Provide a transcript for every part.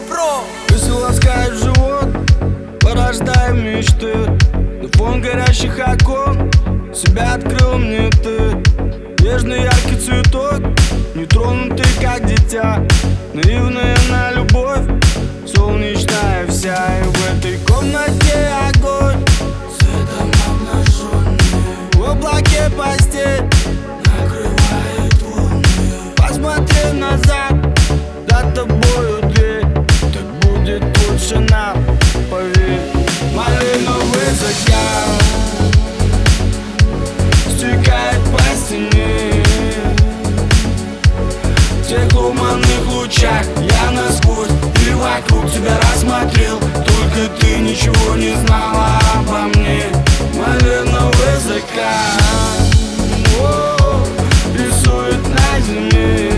Про. Если ласкает живот, порождая мечты, на фон горящих окон себя открыл мне ты. Нежный яркий цветок, нетронутый как дитя, наивная на любовь, солнечная вся. И в этой комнате огонь, Светом обнаженный, в облаке постель накрывает волны. Посмотри назад, за тобою дверь, так будет лучше нам, поверь. Малиновый закат стекает по стене, в тех туманных лучах я насквозь и вокруг тебя рассмотрел, только ты ничего не знала обо мне. Малиновый закат рисует на земле.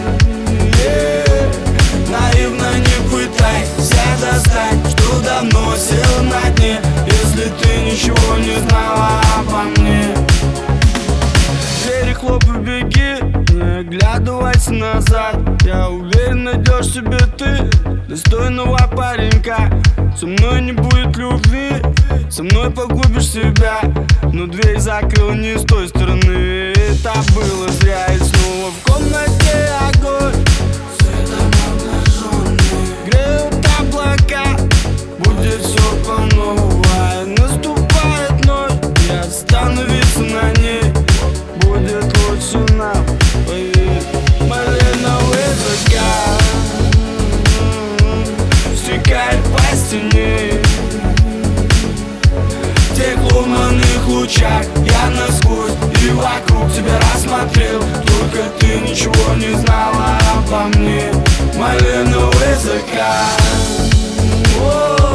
Наивно не пытайся достать, что давно сел на дне, если ты ничего не знала обо мне. Двери хлопай, беги, не оглядывайся назад. Я уверен, найдешь себе ты достойного паренька. Со мной не будет любви, со мной погубишь себя, но дверь закрыл не с той стороны. Это было зря, и снова в комнате огонь, Светом обнаженный, греют облака, будет все по новой. Наступает ночь, и остановиться на ней будет лучше нам, поверь. Малиновый закат стекает по стене, в тех лунных лучах я насквозь и вокруг тебя рассмотрел, только ты ничего не знала обо мне. Малиновый закат.